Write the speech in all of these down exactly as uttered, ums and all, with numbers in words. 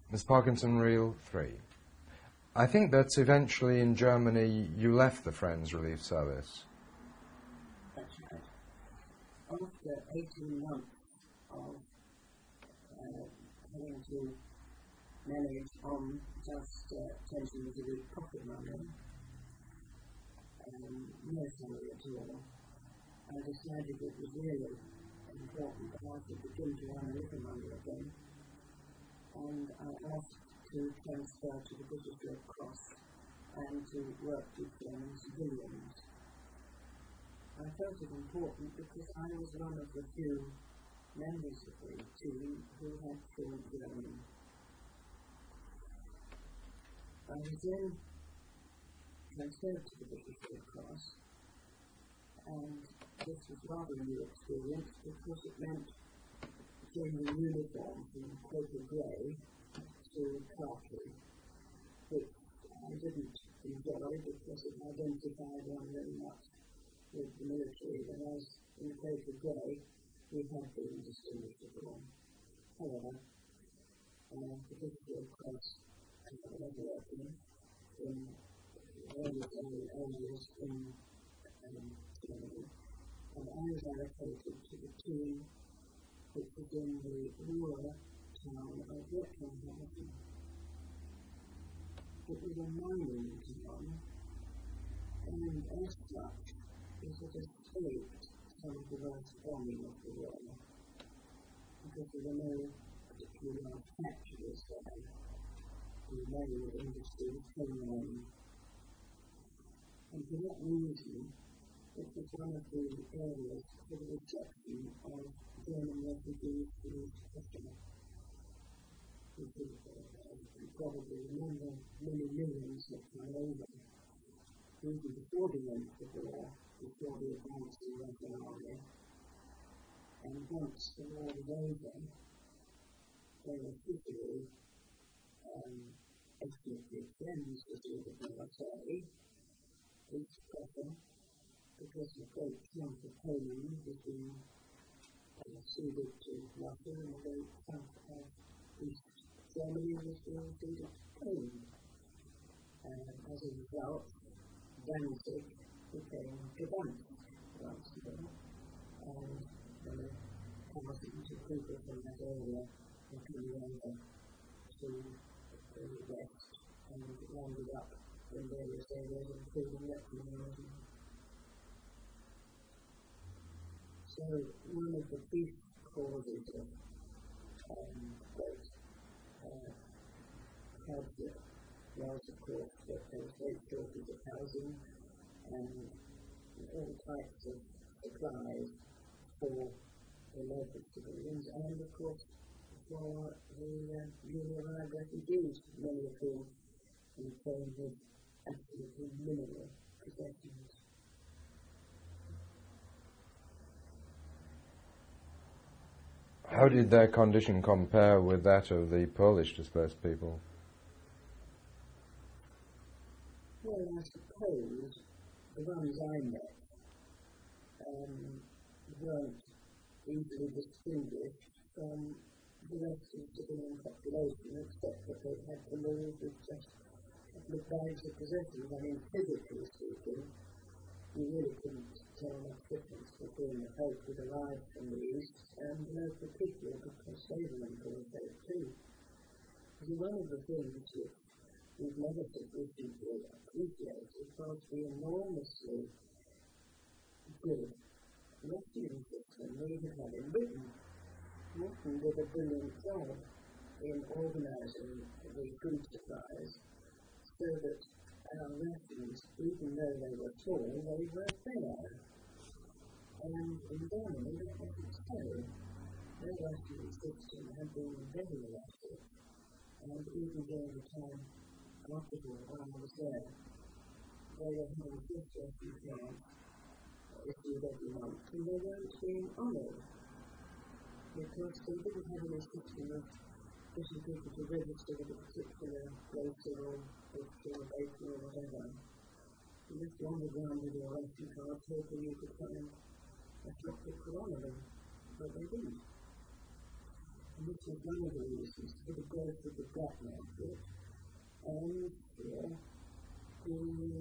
Miss Parkinson, reel three. I think that eventually in Germany you left the Friends Relief Service. That's right. After eighteen months of uh, having to manage on just uh, ten shillings a week pocket money, um, no salary at all, I decided it was really important that I should begin to earn a little money again, and I asked to transfer to the British Red Cross and to work with German civilians. I felt it important because I was one of the few members of the team who had fluent German. I was then transferred to the British Red Cross, and this was rather a new experience because it meant changing uniform from quaker grey to khaki, which I didn't enjoy because it identified one very much with the military, whereas in the quaker grey we had been distinguishable. However, uh, the British Red Cross was working in various areas in um, Germany, and I was allocated to the team which was in the rural town of Recklinghausen. It was a mining town, and as such, it had escaped some of the worst bombing of the war, because there were no particularly large factories there. The railway industry was coming on. And for that reason, it was one of the areas for the reception of German refugees to Russia, which is, uh, as you probably remember, many millions had come over, even before the end of the war, before the advance of the Russian army. And once the war was over, they were officially um, ethnically friends with the military, East Prussia, because a great chunk of Poland was being uh, ceded to Russia, and a great chunk of East Germany was being ceded to Poland. Uh, as a result, Danzig became Gdansk once more, and uh, thousands of people from that area were coming over to the west and landed up in various areas, including Recklinghausen. So one of the chief causes of um, great uh, hardship was, of course, that there was great shortage of housing and all types of supplies for the local civilians, and of course for the uh, newly arrived refugees, many of whom came with absolutely minimal possessions. How did their condition compare with that of the Polish displaced people? Well, I suppose the ones I met um, weren't easily distinguished from the rest of the civilian population, except that they had to move with just a couple of bags of possessions. I mean, physically speaking, you really couldn't tell much difference between the folk who'd arrived from the east and the local people, because they were in good shape too. So one of the things which we've never sufficiently appreciated was the enormously good rescuing system we had had in Britain. Britain did a brilliant job in organising the food supplies so that our rations, even though they were small, they were fair. And in Germany that wasn't so. Their rationing system had been very elastic, and even during the time after the war, when I was there, they were having just ration plans issued every month, and they weren't being honoured, because they didn't have any system of getting people to register with a particular grocer or butcher or baker or whatever. You just wandered around with your ration card hoping you could find a shop that could honour them, but they didn't. And this was one of the reasons for the growth of the black market and for the,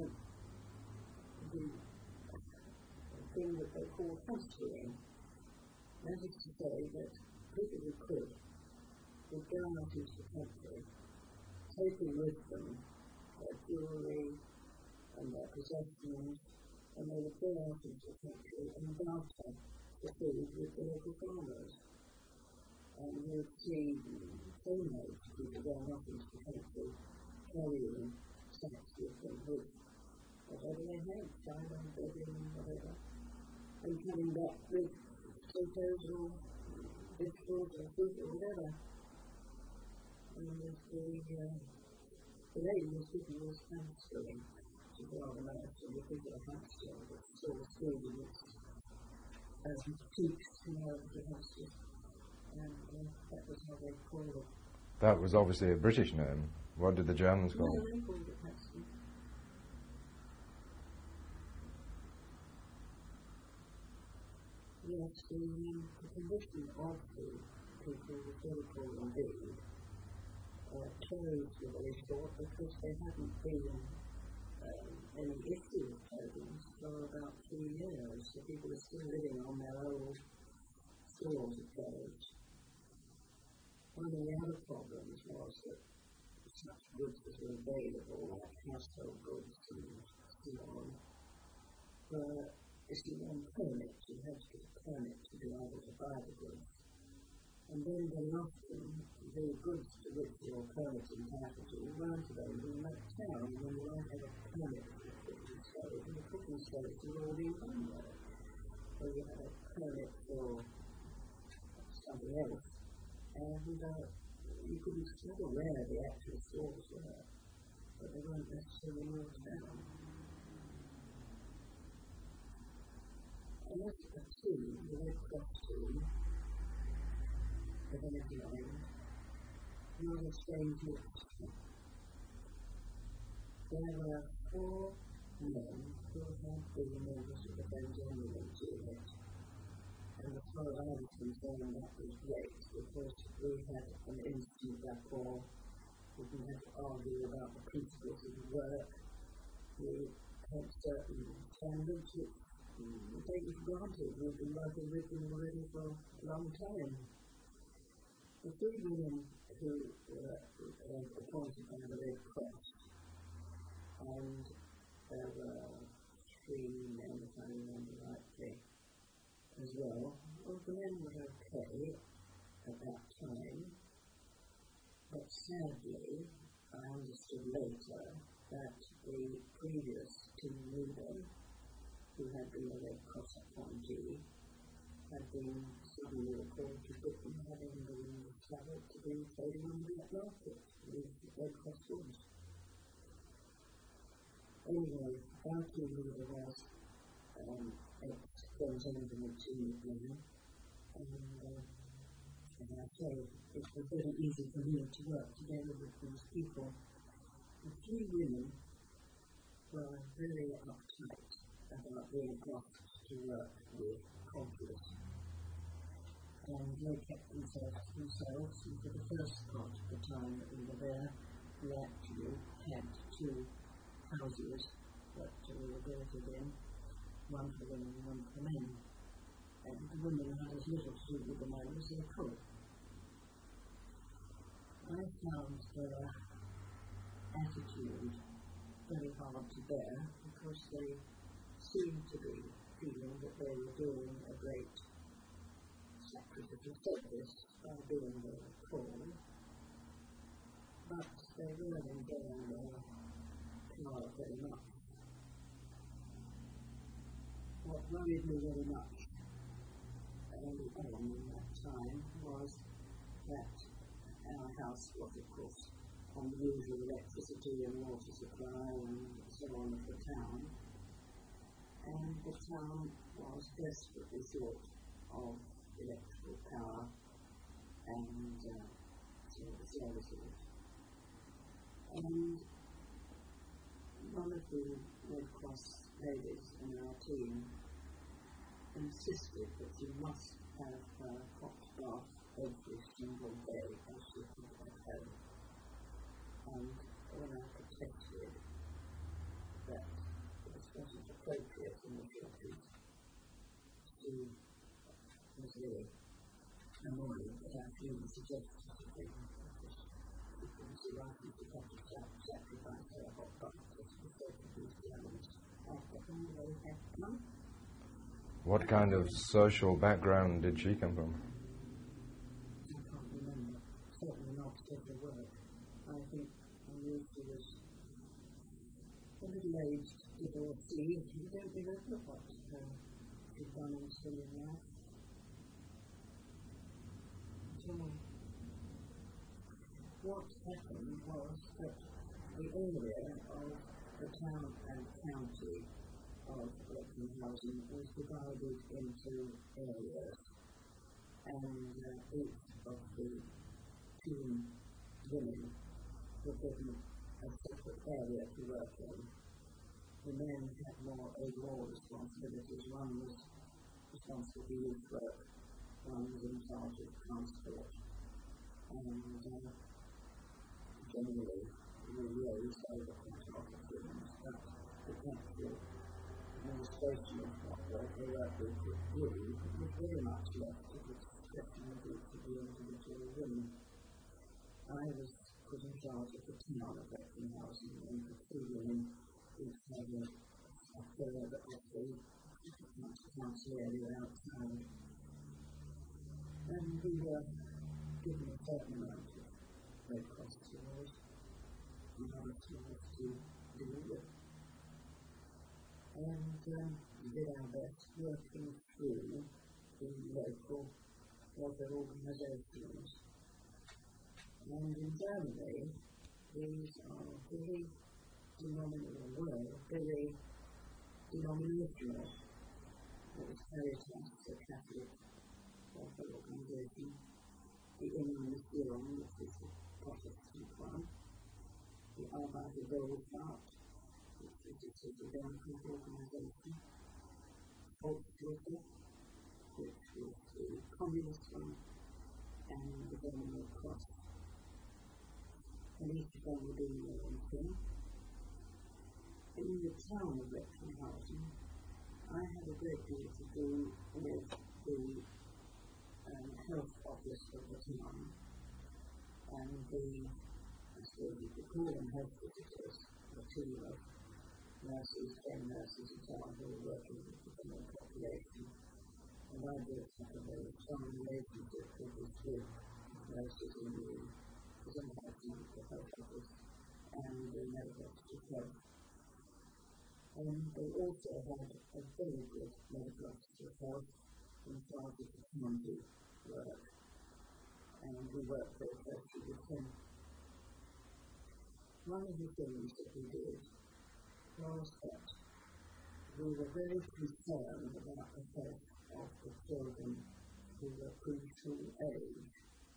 the thing that they call homeschooling. That is to say that people who could would go out into the country, taking with them their jewellery and their possessions, and they would go out into the country and barter for food with the local farmers. And you would see homemade people going out into the country, carrying sacks with them with whatever they had, cider, bedding, whatever, and coming back with potatoes or vegetables or fruit or whatever. And the, uh, the lady was speaking was homeschooling. She's rather nice, and you think of a homeschool, but it's all the school in its um, peaks, you know, the homeschool. And uh, that was how they called it. That was obviously a British name. What did the Germans call it? No, they called it homeschool. Yes, the, um, the condition of the people, the so-called indeed, uh, clothes were very short because there hadn't been um, any issue with clothing for about three years. So people were still living on their old stores of clothes. One of the other problems was that such goods as were available, like household goods and so on, were issued on permits. You had to get a permit to be able to buy the goods. And then very often, the goods to which your permit entitled to weren't available in that town, and then you might have a permit for the cooking stove, and the cooking stoves were already in one there. So you had a permit for something else, and uh, you couldn't discover where the actual stores were, but they weren't necessarily in your town. And as a team, the Red Cross team, the Venezuelan, was a strange mix. There were four men who had been members of the Venezuelan unit. And as far as I was concerned, that was great, because we had an instant rapport. We didn't have to argue about the principles of the work. We had certain standards which we take for granted. We've been working with them already for a long time. The three women who were uh, appointed by the Red Cross, and there were three men, if I remember rightly, as well. Well, the men were okay at that time, but sadly, I understood later that the previous team leader, who had been a Red Cross appointee, had been suddenly recalled to Britain, having been travelled to be trading on the black market with Red Cross goods. Anyway, our team leader was um, ex-Venezuelan team leader, and, uh, and I say it was very easy for me to work together with these people. The three women were very uptight about being asked to work with confidence. And they kept themselves to themselves, and for the first part of the time that we were there, we actually had two houses that we were built in, one for women and one for men. And the women had as little to do with the men as they could. I found their attitude very hard to bear, because they seemed to be feeling that they were doing a great sacrificial service by doing their call, but they were enjoying their power very much. What worried me very much early on in that time was that our house was, of course, on the usual electricity and water supply and so on of the town, and the town was desperately short of electrical power and uh, services. And one of the Red Cross ladies in our team insisted that she must have her hot bath every single day as she could have and when I protested that this wasn't appropriate in the fifties to was really annoyed that I really suggested to them that she likely to have to sacrifice her hot bucket for the sake of these animals after all they had come. What kind of social background did she come from? I can't remember. Certainly not social work. I think I knew she was a middle-aged divorcee. You don't remember what uh, she'd done in civilian life. So, what happened was that the area of the town and county of Recklinghausen was divided into areas, and uh, each of the two women were given a separate area to work in. The men had more overall responsibilities. One was responsible for youth work, one was in charge of transport, and uh, generally we rose over quite a lot of things, but the actual administration of what work they worked with could do was very much left to the discretion of each of the individual women. I was put in charge of the town of Recklinghausen, and the two women each had a, a third of the council area outside. And we were given a certain amount of Red Cross tours and other tours to deal with. And um, we did our best working through the local welfare organisations. And in Germany, these are very denominational, were very denominational. It was Caritas, the Catholic welfare organisation, the Immanuel, which is the Protestant one, the Arbeiter Wohlfahrt, which is a sort of democratic organisation, Volksgruppe, which was the communist one, and the German Red Cross. And each of them were doing their own thing. In the town of Recklinghausen, I had a great deal to do with the um, health office of the town, and the, I suppose you could call them health visitors, the team of nurses, ten nurses and so on who were working with the general population. And I built up a very strong relationship with this group of nurses in the presentation of the health office and the medical office of health. And they also had a very good medical officer of health in charge of the county work, and we worked very closely with him. One of the things that we did was that we were very concerned about the health of the children who were preschool age.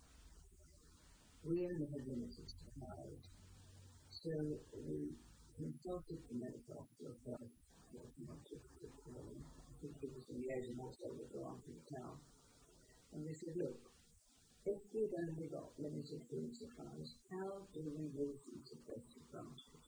We only had limited supplies, so we consulted the medical officer of health, what not to call him. I think he was in liaison also with the one from the town. And we said, look, if we've only got limited food supplies, how do we use them to best advantage?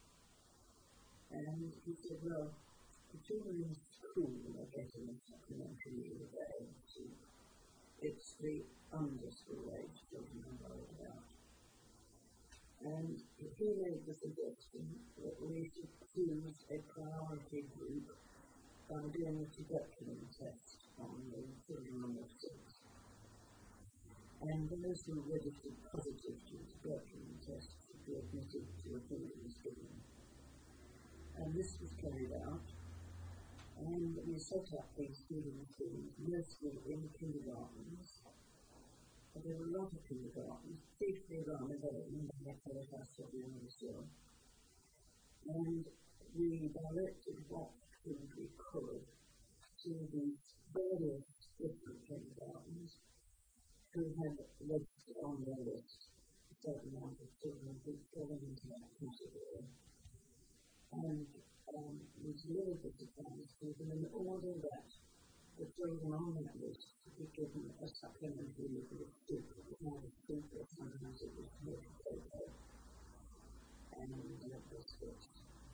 And he said, well, the children in school are getting a supplementary meal a day. It's the under-school age children I'm worried about. And he made the suggestion that we should choose a priority group by doing a tuberculin test on the children under six. And those who registered positive to the tuberculin test should be admitted to a children's scheme. And this was carried out, and we set up these feeding schemes mostly in kindergartens. But there were a lot of kindergartens, chiefly around the home, and they had Caritas at the end of the show. And we directed what food we could to these various different kindergartens who had registered on their list a certain amount of children who fell into that category. And um, we delivered the supplies to them in order that the children on that list would be given a supplementary liquid soup. It was not a soup, but sometimes it was milk cocoa. and uh, biscuits.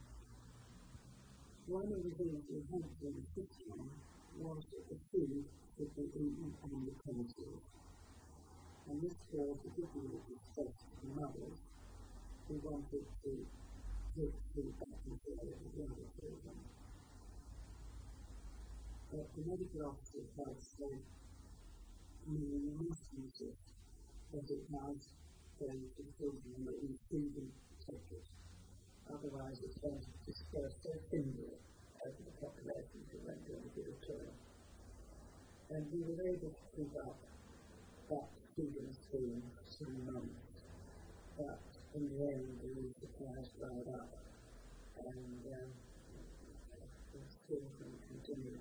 One of the things we had to insist on was that the food should be eaten on the premises. And this was particularly distressed mothers who wanted to take food back and share it with the other children. But the medical officers had said, no, you must insist that it has go to the children that we food and take it. Otherwise it's going to disperse so thinly over the population who went to any good at all. And we were able to keep up that feeding scheme for some months, but in the end the supplies dried up, and um, the scheme couldn't continue.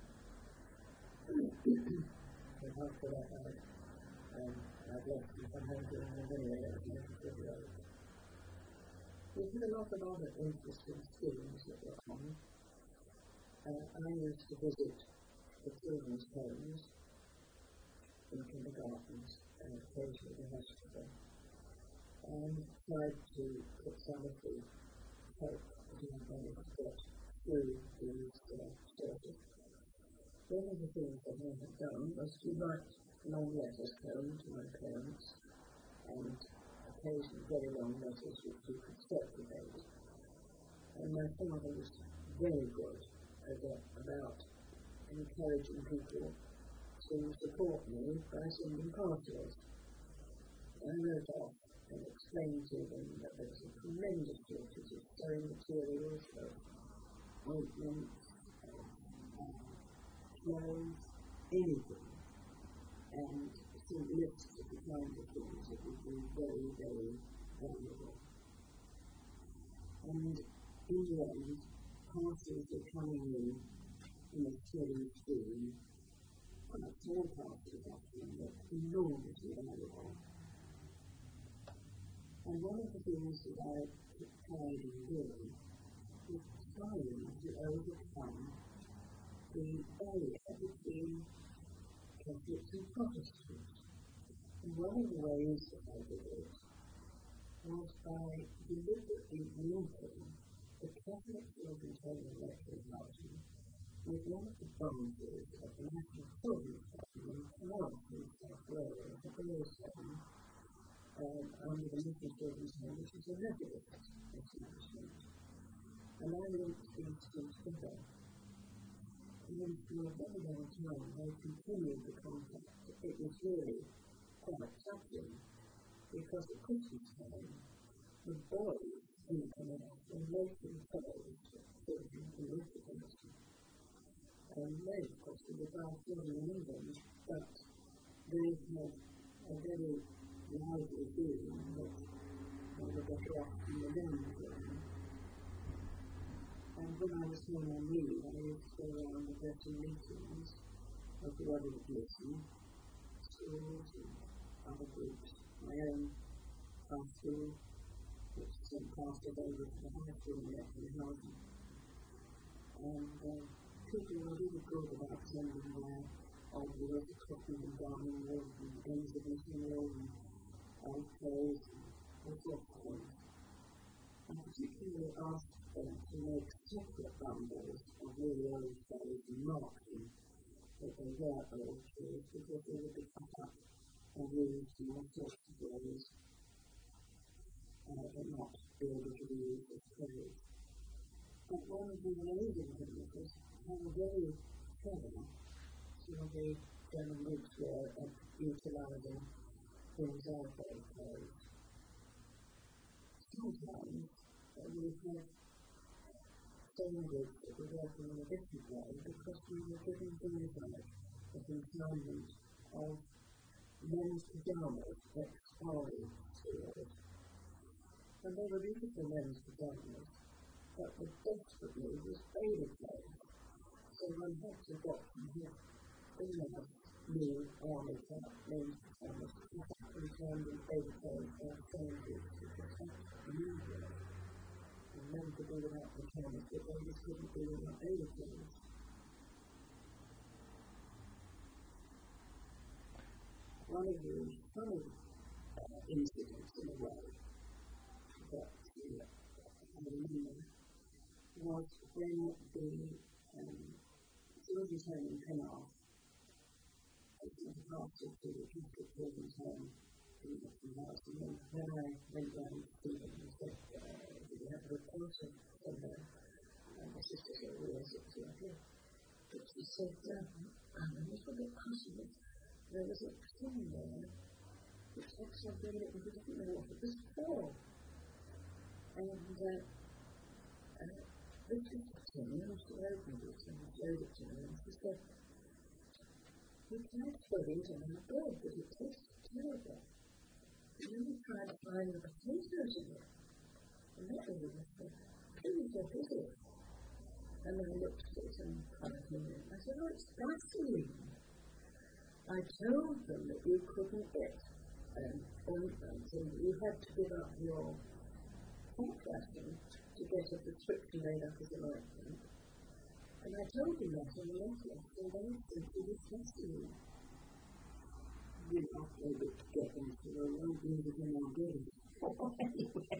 So after that I, um, I've left and come home to them anyway, I was making sure the others. We had a lot of other interesting schemes that were on. Uh, I used to visit the children's homes in kindergartens and occasionally the hospital, and tried to put some of the hope that we had managed to get through these uh, services. One of the things that I had done was to write long letters home to my parents, and occasionally very long letters which you could circulate. And my father was very good about encouraging people to support me by sending parcels. I wrote off and explained to them that there was a tremendous shortage of sewing materials, of ointments, of uh, clothes, anything, and some lists of the kind of things that would be very, very valuable. And in the end, parcels were coming in in a steady stream, quite small parcels often, but enormously valuable. And one of the things that I took pride in doing was trying to overcome the barrier between Catholics and Protestants. And one of the ways that I did it was by deliberately linking the Catholic Children's Home and Lecture Party with one of the branches of the National Children's Home in Florence in South Wales, a girls' home, um, under the National Children's Home, which is a Methodist establishment. And I linked these two together. And for a very long time I continued the contact. It was really quite touching, because at Christmas time, the boys in the class were making toys for children who lived against them. And they, of course, were the last children in England, but they had a very lively feeling that they were better off in the land children. And when I was home on leave, I used to go around addressing meetings of the World Listen, schools and other groups, my own high school, which then passed it over to the high school in Lecture Housing. And uh, people were really good about sending their old work of cotton and gardening wool and ends of material and old clothes and all sorts of things. I particularly asked them to make separate bundles of really old clothes and mark them that they were old clothes, because they would be cut up and used in all sorts of ways, uh, but not be able to be used as clothes. But one of the amazing things was how very clever some of the German groups were at utilising things like old clothes. Sometimes uh, we had some groups that were working in a different way, because we were giving things like the consignment of men's pyjamas ex-army stores. And they were beautiful men's pyjamas, but the desperately was baby clothes. So one had to get from his enough new army type men's pyjamas and turned in baby clothes by the same groups, which was unusual. And men could do without pyjamas, but babies couldn't do without baby clothes. One of the funny uh, incidents in a way that uh, because when the um, George's home in Penarth, the pastor to the Catholic Children's Home in the house, and then when I went down to see them and said, uh, did you have a report from her? And my sister said, well, yes, it was lovely. But she said, um, I'm a little bit puzzled. There was a thing there which looks like we didn't know what it was for. And uh, uh, this was the thing, and she opened it and showed it to me, and she said, we tried to put it in our bread, but it tasted terrible. And then we tried to find the potatoes in it. And that was a mistake. Please, what is it? And then I looked at it and kind of knew it. I said, oh, it's gasoline. I told them that you couldn't get um, ointment, and you had to give up your hot gasoline to get a prescription made up as an ointment. And I told them that in the letter, so they simply dismissed me. We're not able to get them to the road music in our days. Anyway.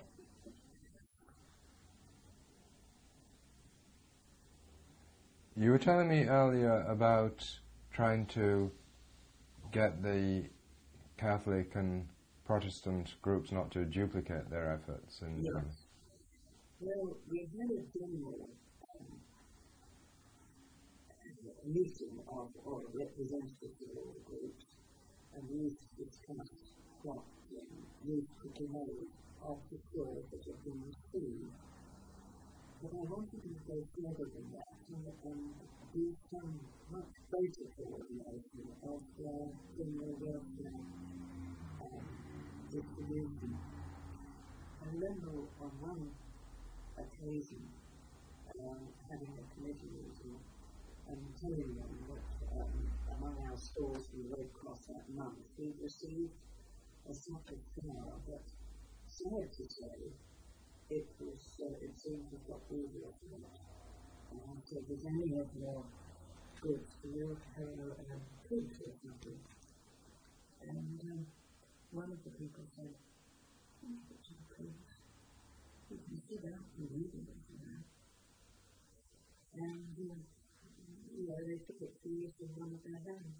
You were telling me earlier about trying to get the Catholic and Protestant groups not to duplicate their efforts. And yes. Well, we had a general um, meeting of all representatives of all the groups, and we used to discuss what um, needs to be made of the stories that have been received. But I wanted to go further than that and, and do some much greater coordination of the general welfare um, distribution. I remember on one occasion um, having a committee meeting and telling them that um, among our stores from the Red Cross that month we'd received a sack of flour, but sad to say, it was, uh, it seemed to have got easier for it. And I said, is any of your goods for you to have a um, food or something? And um, one of the people said, oh, it's a cruise. You can sit out and read it if you know. And, uh, you know, they took it for use in one of their hands.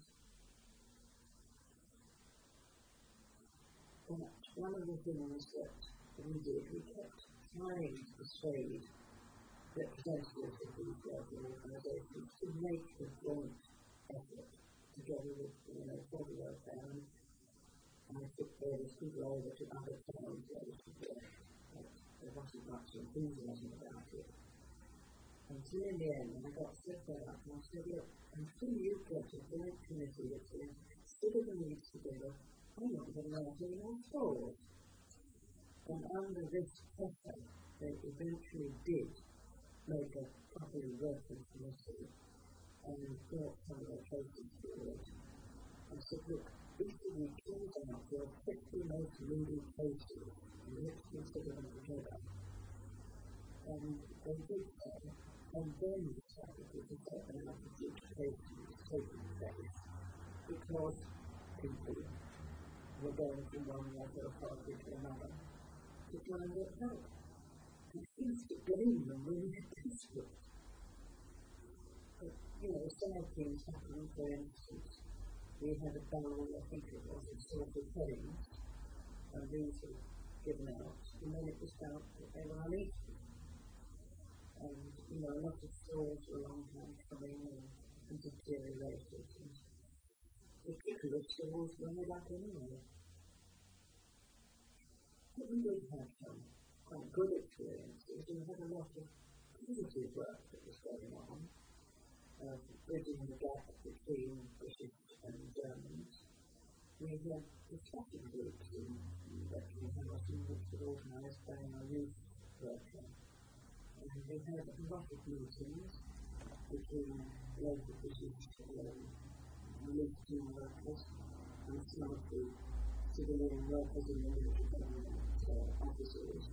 But one of the things that we did, we kept trying to persuade representatives of these welfare organisations to make a joint effort together with, you know, for the welfare. And I took various people over to other towns where this was work, but there wasn't much enthusiasm about it. Until in the end, I got so fed up and I said, look, until you get a joint committee that says, consider the needs together, I'm not going to let any more stores. And under this pressure, they eventually did make a properly working committee and brought some of their cases forward. I said, look, if we choose out your fifty most needed cases, and let's consider them together. And they did so, and then decided to set out the duplication was taking place, because people were going from one level of authority to another to try and get help. We used to blame them when we had peaceful. But, you know, sad things happened. For instance, we had a barrel, I think it was, of salted herrings, and these were given out, and then it was found that they were uneaten. And, you know, a lot of stores were a long time coming and, and deteriorated. And the people of stores were made up anyway. But we did have some quite good experiences, and we had a lot of positive work that was going on, uh, bridging the gap between British and Germans. We had discussion groups in Bletchley House, which were organised by our youth worker. And we had a lot of meetings between local British um, relief team workers and some of the civilian workers in the military government uh, officers.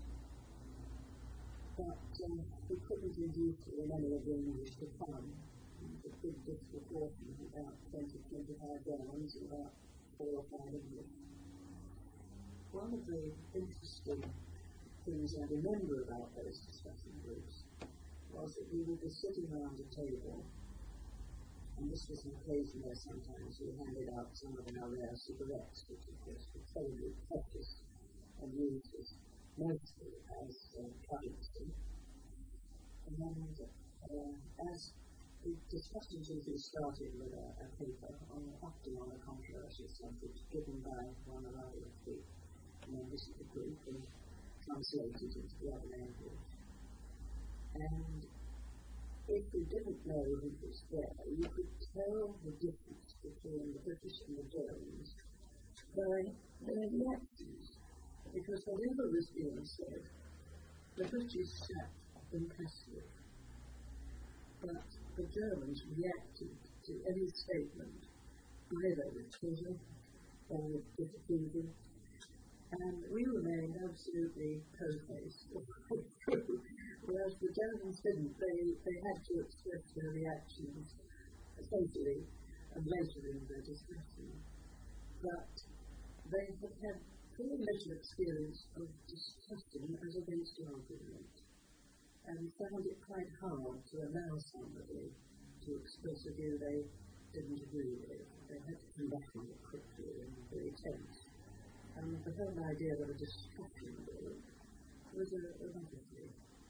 But um, we couldn't induce many of the English to come. There was a big disproportion, about twenty to twenty-five Germans and about four or five English. One of the interesting things I remember about those discussion groups was that we would be sitting around a table, and this was an occasion where sometimes we handed out some of our rare cigarettes, which of course were terribly precious and used as mostly as uh, currency. And uh, as the discussions usually started with a, a paper, on, often on a controversial subject, given by one or other of the members of the group and translated into the other language. And if you didn't know who was there, you could tell the difference between the British and the Germans by their reactions. Because whatever was being said, the British sat impassive. But the Germans reacted to any statement, either with pleasure or with disapproval, and we remained absolutely co-faced. Whereas the Germans didn't. They, they had to express their reactions essentially and later in their discussion. But they had had very little experience of discussion as against argument, and found it quite hard to allow somebody to express a view they didn't agree with. They had to come back on it quickly and very tense. And the whole idea of a discussion group was a, a wonderful.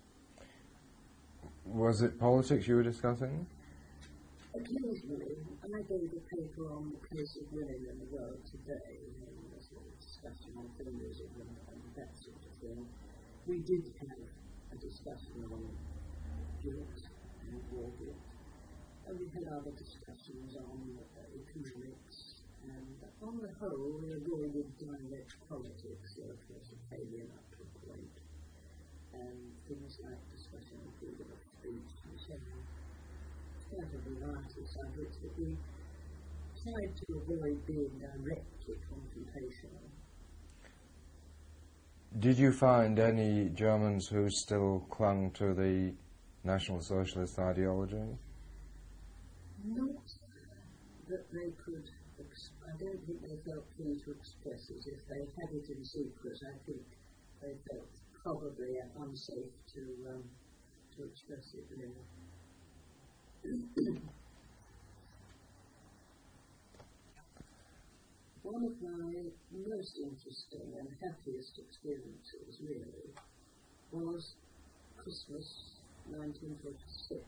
Was it politics you were discussing? Occasionally, I gave a paper on the place of women in the world today, and a sort of discussion on feminism and, and that sort of thing. We did have a discussion on guilt and war guilt, and we had other discussions on uh, economics, and on the whole, we avoided direct politics, so of course, it came in up to a point, and things like discussion on freedom of speech and so on. Quite a variety of subjects, but we tried to avoid being directly confrontational. Did you find any Germans who still clung to the National Socialist ideology? Not that they could, ex- I don't think they felt free to express it. If they had it in secret, I think they felt probably unsafe to um, to express it really. One of my most interesting and happiest experiences, really, was Christmas nineteen forty-six.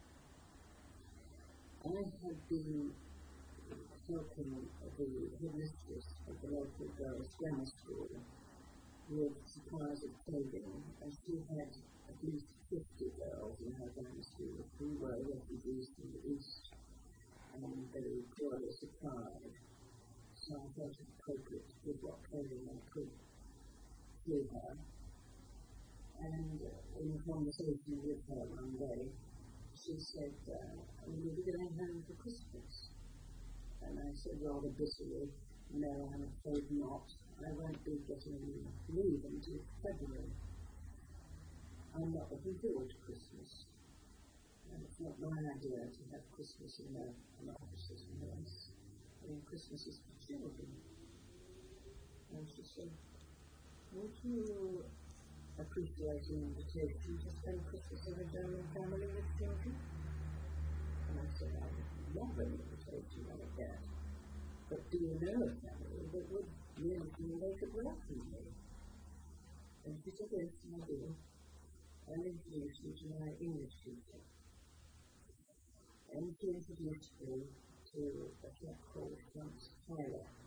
I had been helping the headmistress of the local girls' grammar school with supplies of clothing, and she had at least fifty girls in her grammar school who were refugees from the East and very poorly supplied. So I felt it appropriate to give what clothing I could to her. And uh, in a conversation with her one day, she said, uh, "Will you be going home for Christmas?" And I said rather bitterly, "No, I'm afraid not. I won't be getting leave until February. I'm not looking forward to Christmas. And it's not my idea to have Christmas in a, an officer's house. I mean, Christmas is for children." And she said, "Would you appreciate an invitation to spend Christmas in a German family with children?" And I said, "I would love an invitation like that. But do you know a family that would really feel they could welcome me?" And she said, "Yes, I do. I'll introduce you to my English teacher." And she introduced me to a chap called Franz Tyler.